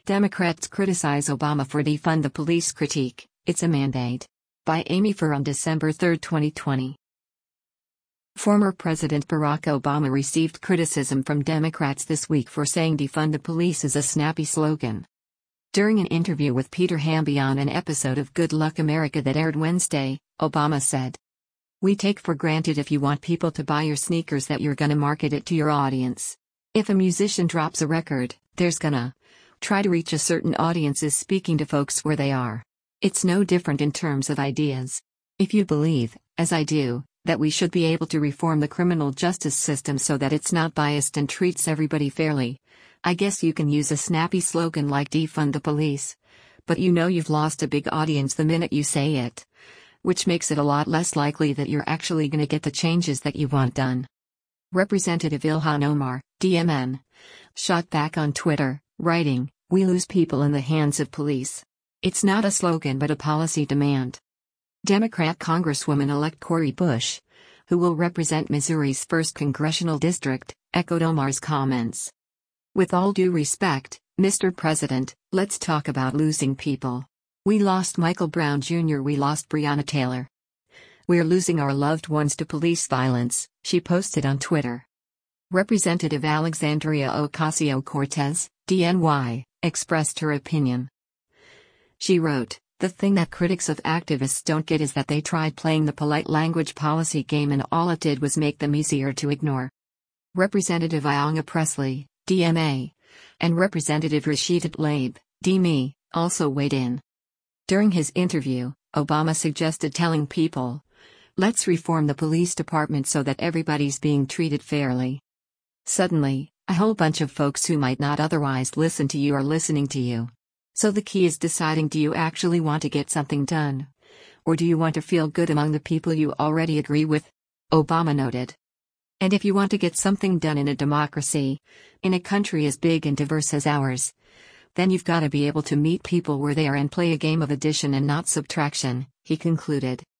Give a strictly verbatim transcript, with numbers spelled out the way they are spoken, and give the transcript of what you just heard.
Democrats criticize Obama for defund the police critique, it's a mandate. By Amy Fur on December third, twenty twenty. Former President Barack Obama received criticism from Democrats this week for saying defund the police is a snappy slogan. During an interview with Peter Hamby on an episode of Good Luck America that aired Wednesday, Obama said, "We take for granted if you want people to buy your sneakers that you're gonna market it to your audience. If a musician drops a record, there's gonna try to reach a certain audiences speaking to folks where they are. It's no different in terms of ideas. If you believe, as I do, that we should be able to reform the criminal justice system so that it's not biased and treats everybody fairly, I guess you can use a snappy slogan like defund the police. But you know you've lost a big audience the minute you say it. Which makes it a lot less likely that you're actually gonna get the changes that you want done." Representative Ilhan Omar, D M N, shot back on Twitter, writing, "We lose people in the hands of police. It's not a slogan but a policy demand." Democrat Congresswoman-elect Cori Bush, who will represent Missouri's first congressional district, echoed Omar's comments. "With all due respect, Mister President, let's talk about losing people. We lost Michael Brown Junior We lost Breonna Taylor. We're losing our loved ones to police violence," she posted on Twitter. Representative Alexandria Ocasio-Cortez, D N Y, expressed her opinion. She wrote, "The thing that critics of activists don't get is that they tried playing the polite language policy game and all it did was make them easier to ignore." Representative Ayanna Pressley, D M A, and Representative Rashida Tlaib, D M E, also weighed in. During his interview, Obama suggested telling people, "Let's reform the police department so that everybody's being treated fairly." Suddenly, a whole bunch of folks who might not otherwise listen to you are listening to you. So the key is deciding, do you actually want to get something done? Or do you want to feel good among the people you already agree with? Obama noted. And if you want to get something done in a democracy, in a country as big and diverse as ours, then you've got to be able to meet people where they are and play a game of addition and not subtraction, he concluded.